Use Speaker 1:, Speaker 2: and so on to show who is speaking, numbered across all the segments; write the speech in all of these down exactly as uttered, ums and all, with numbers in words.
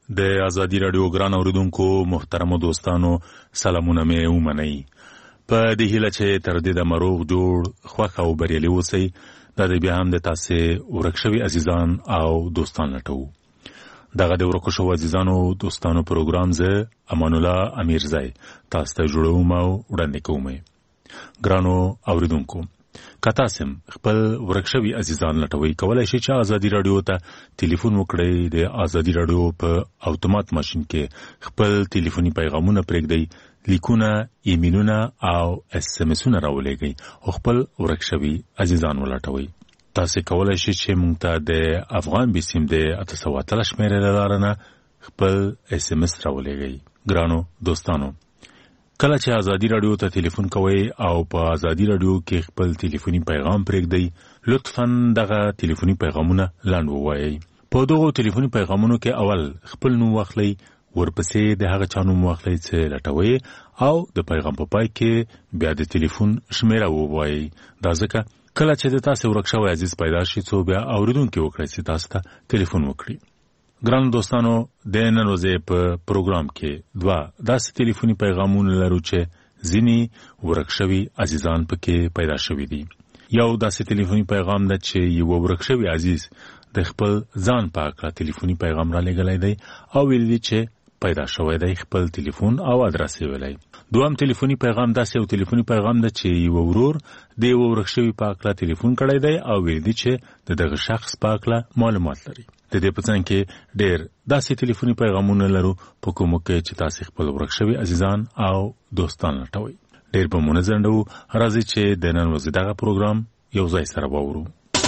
Speaker 1: د ازادي رادیو ګران اوریدونکو محترمو دوستانو سلامونه مې ومنئ. په دې هیله چې تر دې د مروغ جوړ خوښ او بریالي اوسئ. دا د بیا هم د تاسې ورک شوي عزیزان او دوستان لټوو. دغه د ورکو شوو عزیزانو دوستانو پروګرام زه امان الله امیرزی تاسو ته جوړوم او وړاندې کوم. ګرانو اوریدونکو، که تاسو خپل ورک شوي عزیزان لټوئ، کولی شئ چې ازادي رادیو ته ټلیفون وکړئ. د ازادي رادیو په اتومات ماشین کې خپل ټلیفوني پیغامونه پرېږدئ، لیکونه، ایمیلونه او اس ام اسونه راولېږئ او خپل ورک شوي عزیزان ولټوئ. تاسو کولی شئ چې موږ ته د افغان بیسیم د اته سوه اتلس شمېرې له لارې نه خپل اس ام اس راولېږئ. ګرانو دوستانو، کله چې ازادي رادیو ته ټلیفون کوئ او په ازادي رادیو کې خپل ټلیفوني پیغام پرېږدئ، لطفاً دغه ټلیفوني پیغامونه لنډ ووایئ. په دغو ټلیفوني پیغامونو کې اول خپل نوم واخلئ، ورپسې د هغه چا نوم واخلئ چې لټوئ او د پیغام په پای کې بیا د ټلیفون شمېره ووایئ. دا ځکه کله چې د تاسې ورک شوی عزیز پیدا شي، څو بیا اورېدونکي وکړئ چې تاسو ته ټلیفون وکړي. ګرانو دوستانو، د نن ورځې په پروګرام کې دوه داسې ټلیفوني پیغامونه لرو چې ځینې ورک شوي عزیزان پکې پیدا شوي دي. یو داسې ټلیفوني پیغام ده چې یو ورک شوی عزیز د خپل ځان په هکله ټلیفوني پیغام را لېږلی دی او ویل دي چې پیدا شوی دی، خپل ټلیفون او ادرس یې ویلی. دوهم ټلیفوني پیغام داسې یو ټلیفوني پیغام ده چې یو ورور د یو ورک شوي په هکله ټلیفون کړی دی او ویل دي چې د دغه شخص په هکله معلومات لري. د دې په څنګ کې ډېر داسې ټلیفوني پیغامونه لرو په کومو کې چې تاسې خپل ورک شوي عزیزان او دوستان لټوئ. ډېر به مو نه ځنډوو، راځئ چې د نن ورځې دغه پروګرام یو ځای سره واورو.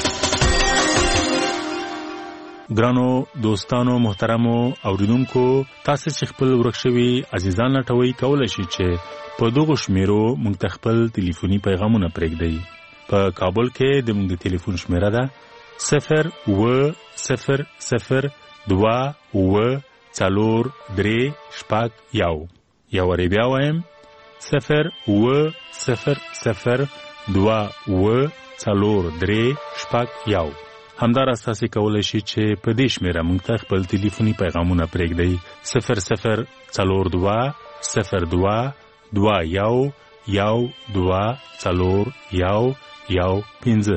Speaker 1: ګرانو دوستانو محترمو اوریدونکو، تاسو چې خپل ورک شوي عزیزان لټوئ، کولی شئ چې په دغو شمیرو موږ ته خپل ټلیفوني پیغامونه پرېږدئ. په کابل کې د موږ د ټلیفون شمیره ده صفر اوه صفر صفر دوه اوه څلور درې شپږ یو. یو وارې بیا وایم، صفر اوه صفر صفر دوه اوه څلور درې شپږ یو. همداراز تاسې کولی شئ چې په دې شمېره موږ ته خپل ټلیفوني پیغامونه پرېږدئ. صفر صفر څلور دوه صفر دوه دوه یو یو دوه څلور یو یو پنځه.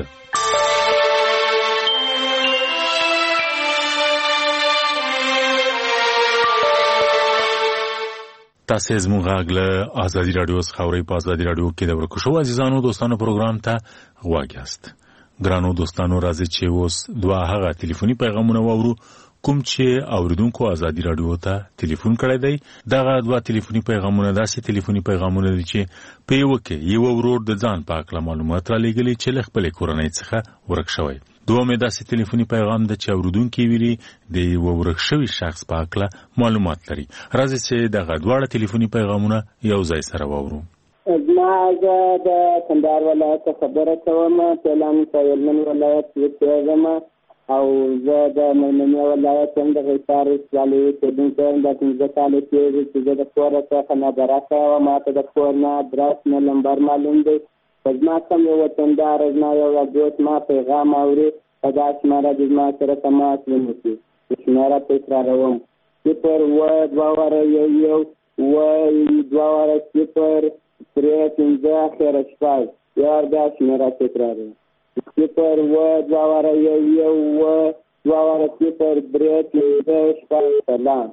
Speaker 1: تاسې زموږ غږ له ازادي راډیو څخه اورئ. په ازادي راډیو کې د ورکو شوو عزیزانو دوستانو پروګرام ته غوږ یاست. ګرانو دوستانو، راځئ چې اوس دوه هغه ټلیفوني پیغامونه واورو کوم چې اوریدونکو ازادي راډیو ته ټلیفون کړی دی. دغه دوه ټلیفوني پیغامونه داسې ټلیفوني پیغامونه دي چې په یوه کې یو ورور د ځان په هکله معلومات را لېږلي چې له خپلې کورنۍ څخه ورک شوی. دوم یې داسې ټلیفوني پیغام ده چې اوریدونکي ویلي د یوه ورک شوي شخص په هکله معلومات لري. راځئ چې دغه دواړه ټلیفوني پیغامونه یو ځای سره واورو.
Speaker 2: ما زه د کندهار ولایت خبره کوم. فعلاً په هلمند ولایت کې اوسېږم او زه د میمنې ولایت یم، د غیسار ولسوالۍ اوسېدونکی یم. دا پنځه کاله کېږي چې زه د کوره څخه نابرخه یم. ما ته د کور نه ادرس نه لمبر معلوم دی. په زما کوم یو وطندار زما یو دوست ما پیغام اوري، په دا شمېره د زما سره تماس ونیسي. شمېره تکراروم: صفر اوه دوه واره یو یو اوه دوه واره صفر درې پنځه اخره شپږ. یو بیا شمېره تکراروم: صفر اوه دوه واره یو یو اوه دوه واره صفر درې پنځه شپږ. سلام،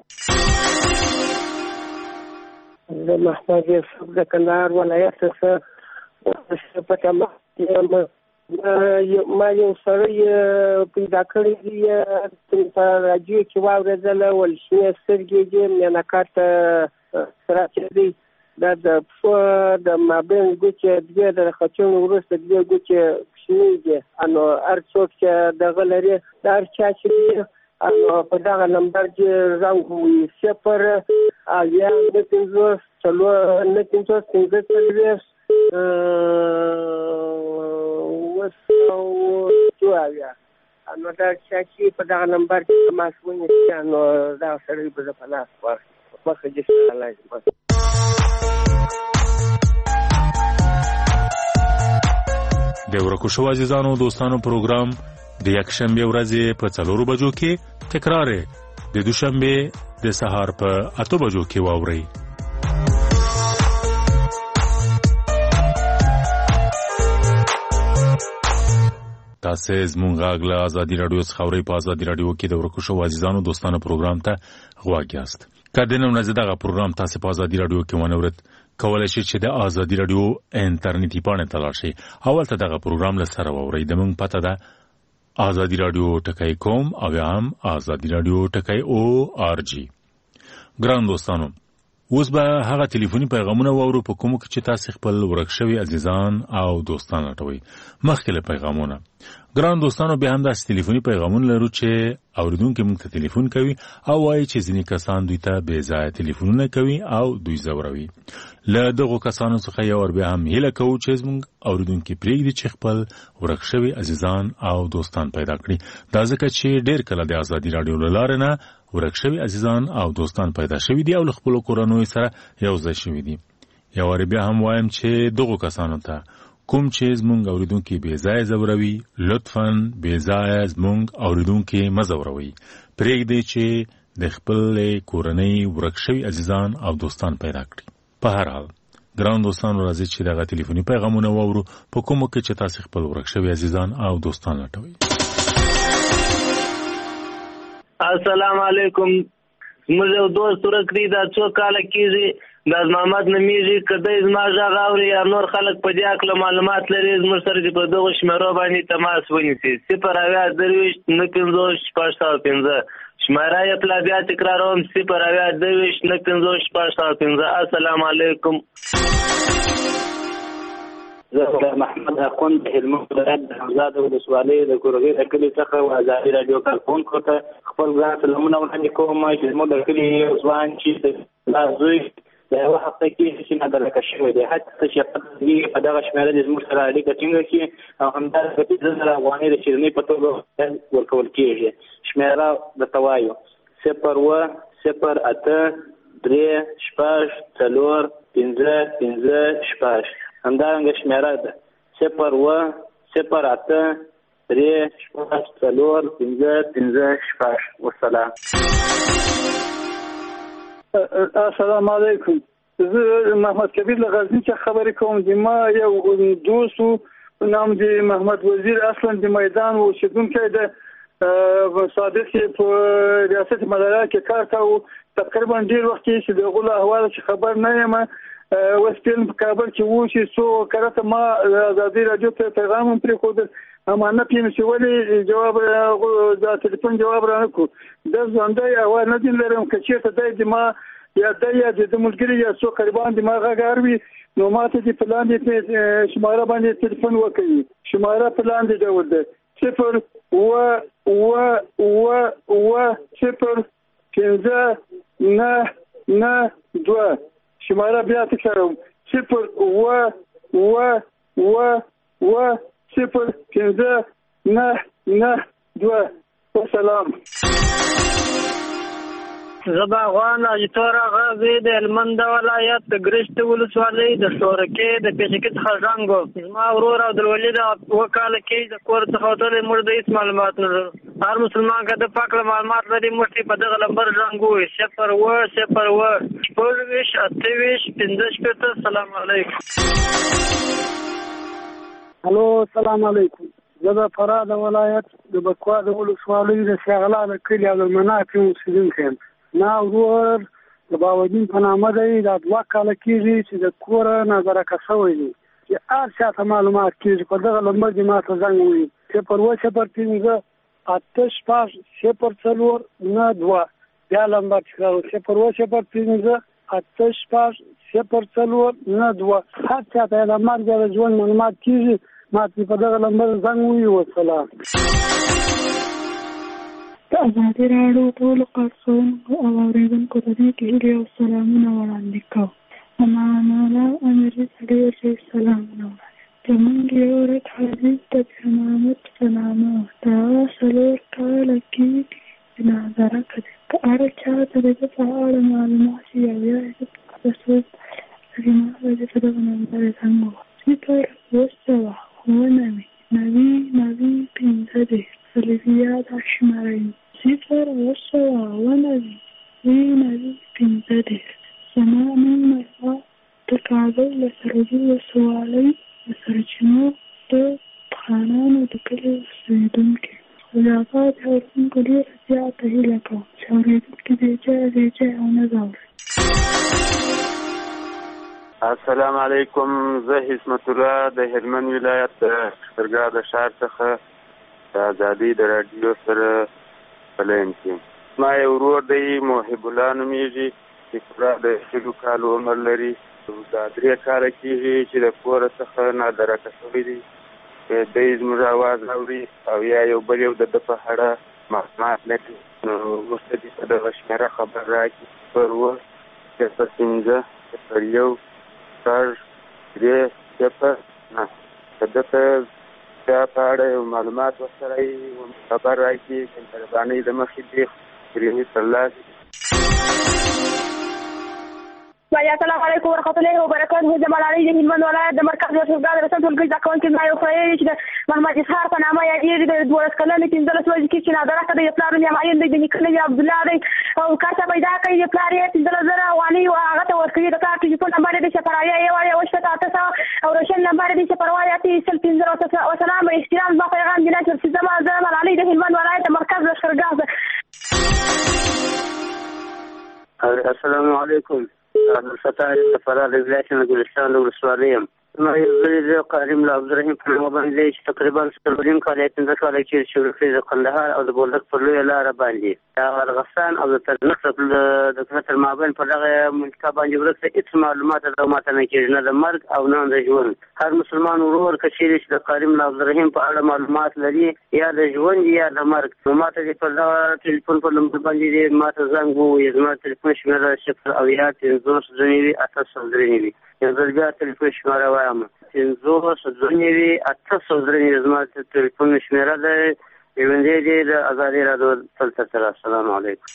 Speaker 3: زه محمد یوسف د کندهار ولایت څخه په تمه یم. ما یو سړی پیدا کړی دی، په راډیو کې واورېدله، ول شنې سترګې دي، مینهکار ته سره چې دی دا د پښو د مابین ګوتې دوې د خچونو وروسته دوې ګوتې کوچنۍ دي. نو هر څوک چې دغه لري، د هر چا چې نو په دغه نمبر کې زنګ ووهي: صفر اویا نهه پنځوس څلور نهه پنځوس پنځه څلوېښت اووه سوه دوه اویا. نو دا چا چې په دغه نمبر کې تماس ونیسي، نو دغه سړی به زه په لاس ورکړم. مخکې دې سلام.
Speaker 1: د ورکو شوو عزیزانو دوستانو پروګرام د یکشنبه ورځې په څلورو بجو کې، تکرار د دوشنبه د سهار په اته بجو کې واورئ. تاسو زموږ غږ له ازادي رادیو څخه اورئ. په ازادي رادیو کې د ورکو شو عزیزانو دوستانو پروګرام ته غواړئ یاست. کله نو نه دغه پروګرام تاسو په ازادي رادیو کې ونورت کولای شئ چې د ازادي رادیو انټرنیټي پاڼه ته لاړ شئ. اول ته دغه پروګرام له سره واورئ. د موږ پته ده ازادي رادیو ټکای کوم او هم ازادي رادیو ټکای او ار جی. ګران دوستانو، اوس به هغه ټلیفوني پیغامونه واورو په کومو کې چې تاسو خپل ورک شوي عزیزان او دوستان لټوي. مخکې له پیغامونه ګران دوستانو بیا هم داسې ټلیفوني پیغامونه لرو چې اوریدونکي موږ ته ټلیفون کوي او وایي چې ځینې کسان دوی ته بې ځایه ټلیفونونه کوي او دوی ځوروي. له دغو کسانو څخه یو ور بیا هم هیله کوو چې زموږ اوریدونکي پرېږدي چې خپل ورک شوي عزیزان او دوستان پیدا کړي. دا ځکه چې ډېر کله د ازادي راډیو له لارې نه ورک شوي عزیزان او دوستان پیدا شوي دي او له خپلو کورنیو سره یو ځای شوي دي. یو ور بیا هم وایم چې دغو کسانو ته کوم چې زمونږ اوریدونکي بې ځایه ځوروي، لطفاً بې ځایه زمونږ اوریدونکي مه ځوروئ. پرېږدئ چې د خپلې کورنۍ ورک شوي عزیزان او دوستان پیدا کړي. په هر حال ګران دوستانو راځئ چې دغه ټلیفوني پیغامونه واورو په کومو کې چې تاسو خپل ورک شوي عزیزان او دوستان لټوئ.
Speaker 4: السلام علیکم. زموږ یو دوست ورک دی، دا څو کاله کېږي. دا محمد نومیږي. که دی زما غږ اوري یا نور خلک په دې هکله معلومات لري، زموږ سره دې په دغو شمېرو باندې تماس ونیسي. صفر اویا درویشت نهه پنځوس شپږ سوه پنځه. شمېره یې پلا بیا تکراروم، صفر اویا درویشت نهه پنځوس شپږ سوه پنځه. السلام علیکم.
Speaker 2: زه محمد اخوند د هلمند ولایت د حمزاد ولسوالۍ د ګورګۍ د کلي څخه و ازادي راډیو کارکوونکو ته خپل ګران سلامونه وړاندې کوم چې زموږ د کلي یو ځوان چې دا زوی د یوه هفته کې چې نادرکه شوی دی، حتی چې په دغه شمېره د زموږ سره اړیکه ټینګه کړي او همدارنګه پنځه زره افغانۍ د شیرینۍ په توګه ورکول کېږي. شمېره درته وایو: صفر اوه صفر اته درې شپږ څلور پنځه پنځه شپږ. همدارنګه شمېره ده صفر اوه صفر اته درې شپږ څلور پنځه پنځه شپږ. والسلام.
Speaker 5: السلام علیکم. زه محمد کبیر له غزني څخه خبرې کوم. د ما یو دوست نام دی محمد وزیر، اصلا د میدان اوسېدونکی دی. صادق په ریاست مدارا کې کار کاوه. تقریبا ډېر وخت چې د هغو له احواله چې خبر نه یم. اوس فلم په کابل کې و چې څو کرته ما ازادي راډیو ته پیغام هم پرېښودل، اما نه پوهېږم چې ولې جواب د تلیفون جواب را نه کړو. دا ژوندی احوال نه دي لرم. که چېرته دی د ما یا دی یا د ملګري یا څو قریبان د ما غږ اوري، نو ما ته دې په لاندې شماره باندې تلیفون وکړي. شماره په لاندې ډول ده: صفر اوه اوه اوه اوه صفر پنځه نه نه دوه. شماره بیا تکراروم: صفر اوه اوه اوه اوه صفر پنځه نه نه دوه. والسلام.
Speaker 4: زه باغوان اجتور غازي د هلمند ولایت د ګرشت ولسوالۍ د شورکې د پېښکي څخه زنګ و. زما ورور عبدالولي د اوه کاله کې د کور څخه وتلی، موږ د هېڅ معلومات نه لرو. هر مسلمان که د پاک له معلومات لري، موږ په دغه نمبر زنګ ووایي: صفر اوه صفر اوه شپږ ویشت اته ویشت پنځه شپېته. السلام علیکم.
Speaker 5: الو السلام علیکم. زه د فراه د ولایت د بکوا د ولسوالۍ د شغلا د کلي عبدالمناف اوسېدونکی یم. ما ورور د باودین په نامه دی. دا دوه کاله کېږي چې د کوره نظرکه شوی دی، چې هر چا ته معلومات کېږي په دغه نمبر دې ما ته زنګ ووایي: صفر اوه صفر پنځه اته شپږ صفر څلور نه دوه. بیا نمبر تکراروم: صفر اوه صفر پنځه اته شپږ صفر څلور نه دوه. هر چا ته د مرګ د ژوند معلومات کېږي، ما ته په دغه نمبر زنګ ووایي. والسلام.
Speaker 6: ازادي راډیو ټولو کارکوونکو او اورېدونکو ته دې هیلې او سلامونه وړاندې کوم. امانالله امیري سړي ورته سلامونه وړاندې. زموږ یو ورځ حدیث د محمد په نامه دا څلور کاله کېږي چې نظرکه دی. که هر چا ته د ده په اړه معلومات وي او یا یې د څوک ما به دې په دغه نمبر زنګ ووهه: صفر اوه سوه اوه نوي نوي نوي پنځه دېرش بیا دا شماره صفر اوه سوه اوه نوي درې نوي پنځه دېرش. زما نوم مرفا د کابل له سرحدي ولسوالۍ د سرچینو د خانانو د کلي اوسېدونکي. خو د هغه د اورېدونکو ډېره زیاته هیله کوم چې اورېدونکي بې ځایه بې ځایه ونه ځوري.
Speaker 7: السلام علیکم. زه حسمت الله د هلمند ولایت شکرګاه د ښار څخه د ازادۍ د راډیو سره په لاین کې. زما یو ورور دی محب الله نومیږي چې پوره د شلو کالو عمر لري. دا درې کاله کېږي چې د کوره څخه نادرکه شوی دی. دی زموږ اواز اوري او یا یو بل یو د ده په اړه معلومات لري. نو وروسته دې په دغه شمېره خبر راکړي صفر اوه صفر پنځه صفر یو شپږ درې صفر نه. که ده ته بیا په اړه یو معلومات ورسره وي خبر راکړي د مهربانۍ له مخې دې خپرېږي ترلاسه کړي.
Speaker 8: السلام علیکم ورحمۃ اللہ وبرکاتہ. جمال علی د هلمند ولایت د مرکز شکرګاه د رسم ټولګي زده کوونکي زما یو خویی چې د محمد اسحاق په نامه یادېږي. د دولس کلنې پنځلس ورځې کې چې نادرکه دی. د پلار نوم یې معین دی. د نیکه نوم یې عبدالله دی او کار ته پیدا کوي. د پلار یې پنځلس زره افغانۍ هغه ته ورکوي. د کار ټلیفون نمبر یې دی صفر اویا یو اویا اوه شپېته اته سوه او روشن نمبر یې دی صفر اویا اته سل پنځه وسلام. احترام زما پیغام دی چې زما جمال علی د هلمند ولایت د مرکز شکرګاه.
Speaker 9: السلام علیکم. عبدالفتاح د فراه د ولایت نه ګلستان د ولسوالۍ یم. زما یو زوی دی قاریم له عبدالرحیم په نامه باندې دی چې تقریبا څلورنیم کال یا پنځه کاله کېږي چې ورکړي د قندهار او د بولدک پر لویه لاره باندې د ارغستان او د ترنک د تر مابین په دغه منطقه باندې ورک ته هېڅ معلومات د ماته نه کېږي نه د مرګ او نه د ژوند. هر مسلمان ورور که چېرې چې د قاریم له عبدالرحیم په اړه معلومات لري یا د ژوند یا د مرګ نو ماته دې په دغه ټلیفون په نمبر باندې دې ماته زنګ ووایي. زما ټلیفون شمېره صفر اویا پنځوس دوه نوي اته سوه درې نوي. یو ځل بیا ټلیفون شمېره وایم پنځوس دوه نوي اته سوه درې نوي زما ټلیفون شمېره ده. ژوندی دی د ازادۍ راډیو دلته سره. السلام علیکم.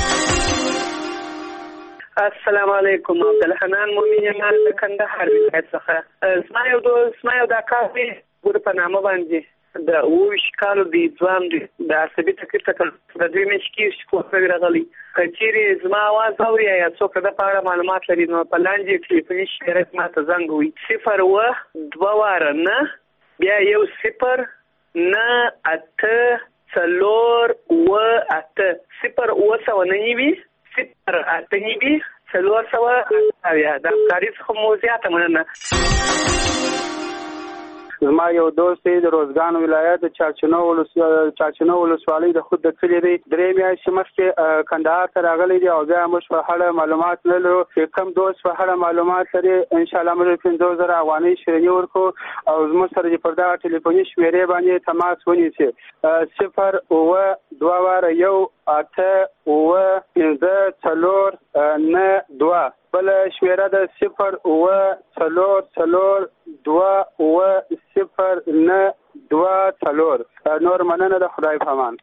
Speaker 3: السلام علیکم. عبدالحنان مومن یم د کندهار ولایت څخه. زما یو دوست زما یو دا کار دی ګوره په نامه باندې د اوه ویشت کالو دی ځوان دی د عصبي تکلیف څخه د دوی میاشتې کېږي چې کور ته راغلی. که چېرې زما اواز اوري یا څوک د ده په اړه معلومات لري نو په لاندې ټلیفوني شمېره ما ته زنګ ووایي. صفر اوه دوه واره نه بیا یو صفر نه اته څلور اوه اته صفر اوه سوه نه نوي صفر اته نوي څلور سوه اته اویا. د همکاري څخه مو زیاته مننه.
Speaker 5: زما یو دوست دی د روزګان ولایت د چارچینو چارچینو ولسوالۍ د خود د کلي دی. درې میاشتې مخکې کندهار ته راغلی دی او بیا موږ په اړه معلومات لرو. چې کوم دوست په اړه معلومات لري انشاءالله موږ پنځوس زره افغانۍ شیریني ورکړو او زموږ سره دې پر دغه ټلیفوني شمېرې باندې تماس ونیسي. صفر اوه دوه واره یو اته اوه پنځه څلور نه دوه. بله شمېره د صفر اوه څلور څلور دوه اوه صفر نه دوه څلور. نور مننه د خدای په امان.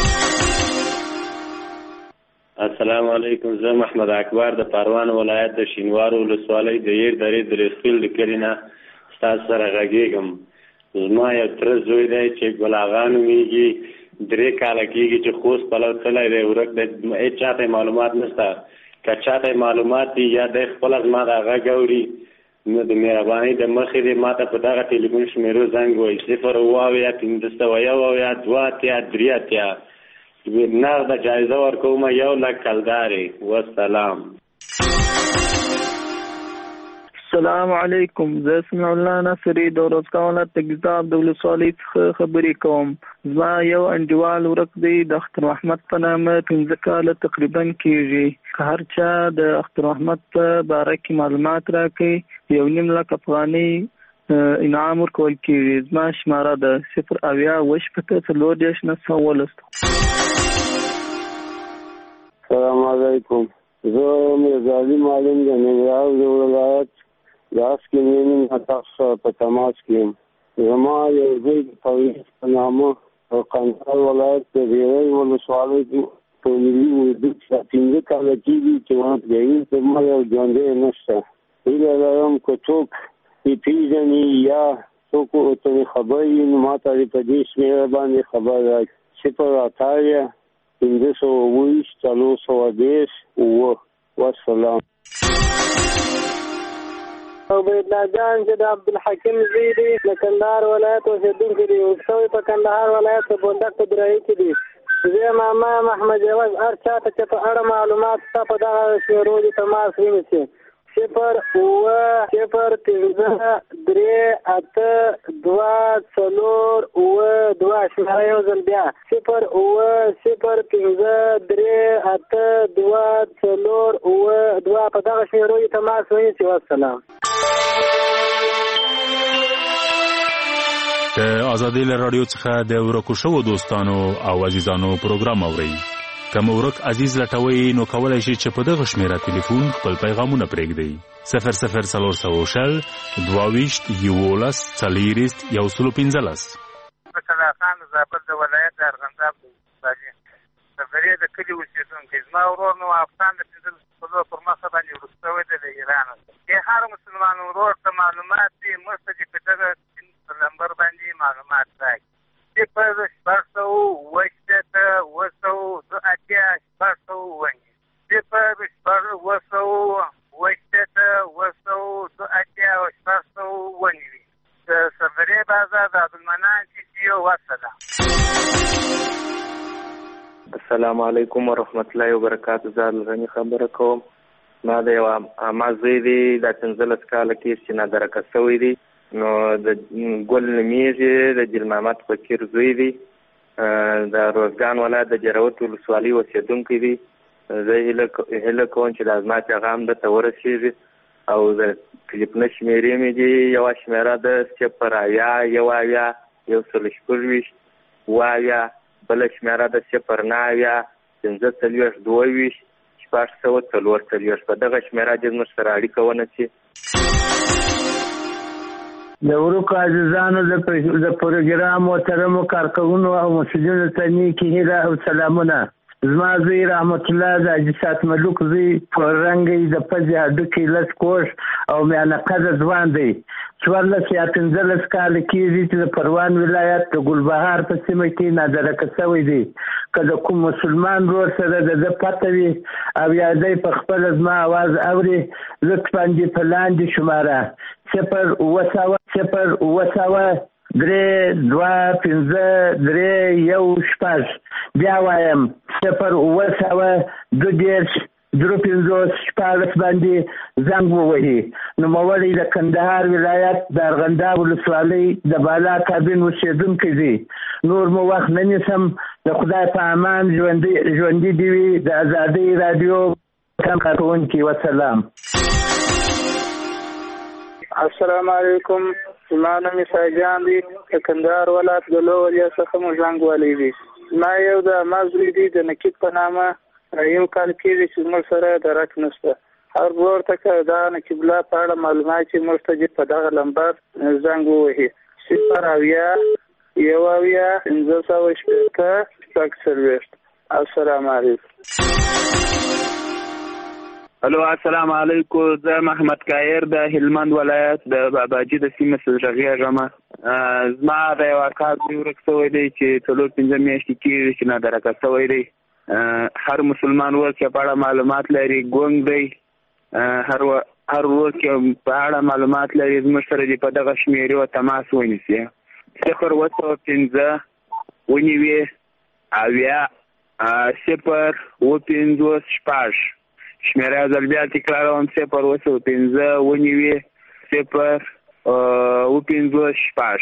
Speaker 10: السلام علیکم. زه محمد اکبر د پروان ولایت د شینوارو ولسوالۍ د ير درې د رسخیل د کلي نه ستاسو سره غږېږم. زما یو تره زوی دی چې ګل اغا نومیږي. درې کاله کېږي چې خوست پلو تللی دی ورک دی. هېڅ چاته معلومات نشته. که چاته معلومات دي یا دی خپله زما د غږ اوري نو د مهربانۍ د مخې دې ما ته په دغه ټلیفون شمېرو زنګ ووایي صفر اوه اویا پنځه سوه یو اویا دوه اتیا درې اتیا. نغده جایزه ورکوم یو لک کلدارې. والسلام.
Speaker 11: السلام علیکم. زه سمیع الله ناصري د روزګان ولایت د ګیزاب د ولسوالۍ څخه خبرې کوم. زما یو انډیوال ورک دی د اختر محمد په نامه پنځه کاله تقریبا کېږي. که هر چا د اختر محمد په باره کې معلومات راکړي یو نیم لک افغانۍ انعام ورکول کېږي. زما شماره ده صفر اویا اوه شپېته څلور دېرش نه سوه اوولس.
Speaker 7: السلام علیکم. زه میرزالي معلم د ننګرهار د ولایت د اسکینین تاسو په تماس کې یم. زما یو زوی د توحید په نامه په کندهار ولایت د ډېرۍ ولسوالۍ کې په ملي اردو کې پنځه کاله کېږي چې ورکوي. زما یو ژوندی نشته. هیله لرم که څوک یې پېژني یا څوک ورته خبر وي نو ما ته په دې شمېره باندې خبر راکړي.
Speaker 9: صفر اتاویه پنځه سوه اوویشت څلور سوه دېرش اووه. والسلام.
Speaker 3: عبیدالله جان چې د عبدالحکیم زوی دی د کندهار ولایت اوسېدونکی دی، اوسوی په کندهار ولایت په بولدک په درایي کې دی. زه ماما محمد جواز هر چاته چې په اړه معلومات شته په دغه شمیرو دي تماس ونیسي. صفر اوه صفر پنځه درې اته دوه څلور اوه دوه شمېره یو ځل بیا صفر اوه صفر پنځه درې اته دوه څلور اوه دوه په دغه شمیرو دي تماس ونیسي. والسلام.
Speaker 1: د ازادۍ له راډیو څخه د ورکو شوو دوستانو او عزیزانو پروګرام اورئ. که مو ورک عزیز لټوئ نو کولی شئ چې په دغه شمېره تلیفون خپل پیغامونه پرېږدئ. صفر صفر څلور سوه شل دوه ویشت یولس څلېرویشت یو سلو پنځلس.
Speaker 12: بشرا خان د زابل د ولایت د ارغنداب ولسوالۍ صفرې د کلي اوسېدونکی. زما ورور نو افغان د پنځلسو کلو پر مخه باندې وروسته شوی دی د ایران. که هر مسلمان ورور ته معلومات دي موږ ته چې په دغه نمبر باندې معلومات راکړي. صفر شپږ سوه اووه شپېته اووه سوه دوه اتیا شپږ سوه اووه صفر شپږ اووه سوه اووه شپېته اووه سوه دوه اتیا شپږ سوه اووه نوي. د صفرې بازار د عبدالمنان چیچي. والسلام.
Speaker 13: السلام علیکم ورحمت الله وبرکاتو. زه غني خبره کوم. ما د یو عامه زوی دی د پنځلس کاله کې چې نادرکه شوی دی. نو د ګل نومیږي د جل محمد فقیر زوی دی. د روزګان ولایت د جروت ولسوالۍ اوسېدونکی دی. زه هیله کوم چې د زما پیغام درته ورسېږي او د کلیپ نه شمېرې مې دي. یوه شمېره د صفر اویا یو اویا یو سلو شپږویشت اوه اویا، بله شمېره د صفر نه اویا پنځه څلوېښت دوه ویشت شپږ سوه څلور څلوېښت. په دغه شمېره دې زموږ سره اړیکه ونیسي.
Speaker 14: د ورکو عزیزانو د پروګرام محترمو کارکوونکو او مسؤلینو ته نیکې هیله او سلامونه. زما زوی رحمت الله د حاجي سات ملوک زوی په رنګ د پزې هډوکي لس کوش او میانه قده ځوان دی. څوارلس یا پنځلس کاله کېږي چې د پروان ولایت د ګلبهار په سیمه کې نادرکه شوی دی. که د کوم مسلمان ورور سره د ده پته وي او یا دی په خپله زما اواز اوري لطفا دې په لاندې شماره صفر اوه سوه صفر اوه سوه درې دوه پنځه درې یو شپږ. بیا وایم صفر اوه سوه دوه دېرش درې پنځوس شپاړس باندې زنګ ووهي. نوموړی د کندهار ولایت د ارغنداب ولسوالۍ د بالا کابین اوسېدونکی دی. نور مو وخت نه نیسم. د خدای په امان ژوندي دې وي د ازادۍ راډیو کارکوونکي. وسلام.
Speaker 3: السلام علیکم. زما نوم عیسی جان دی. د کندهار ولایت د لو ولیا څخه مو زنګ والی دی. ما یو د مازوی دی د نکید په نامه یو کال کېږي چې موږ سره درک نشته. هر ورور ته که دا نکیب الله په اړه معلومات چې موږ ته دې په دغه نمبر زنګ ووهي. صفر اویا یو اویا پنځه سوه شپېته شپږ څلوېښت. السلام علیکم.
Speaker 15: الو السلام علیکم. زه محمد کایر د هلمند ولایت د باباجي د سیمې څخه غږیږم. زما د یو اکا زوی ورک شوی دی چې څلور پنځه میاشتې کېږي چې نادرکه شوی دی. هر مسلمان ورور چې په اړه معلومات لري ګونګ دی. هر هر ورور چې په اړه معلومات لري زموږ سره دې په دغه شمېرو تماس ونیسي. صفر اوه سوه پنځه اووه نوي اویا صفر اووه پنځوس شپږ. شمېره یو ځل بیا تکراروم صفر اوه سوه پنځه اووه نوي صفر اووه پنځوس شپږ.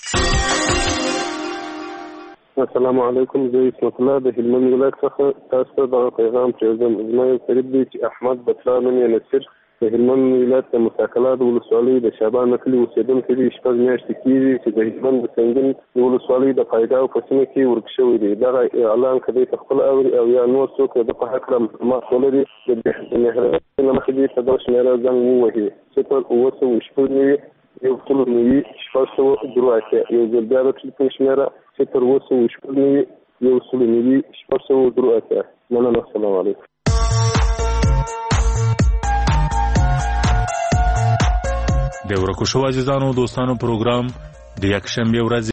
Speaker 16: السلام علیکم. زه اسمت الله د هلمند ولایت څخه تاسو ته دغه پیغام پرېږدم. زما یو قریب دی چې احمد بطلا نوم یې نصیر د هلمند ولایت د مساکلات ولسوالۍ د شعبان کلي اوسېدونکی دی. شپږ میاشتې کېږي چې د هلمند د سنګین د ولسوالۍ د پایګاو په سیمه کې ورک شوی دی. دغه اعلان که دی په خپله اوري او یا نور څوک د په هکله معلومات ولري د مهربانۍ له مخې دې په دغه شمېره زنګ ووهي. صفر اوه سوه شپږ نوي یو سلو نوي شپږ سوه دوه اتیا. یو ځل بیا د ټلیفون شمېره صفر اوه سوه شپږ نوي یو سلو نوي شپږ سوه دوه اتیا. مننه. السلام علیکم.
Speaker 1: د ورکو شوو عزیزانو دوستانو پروګرام د یکشنبې ورځ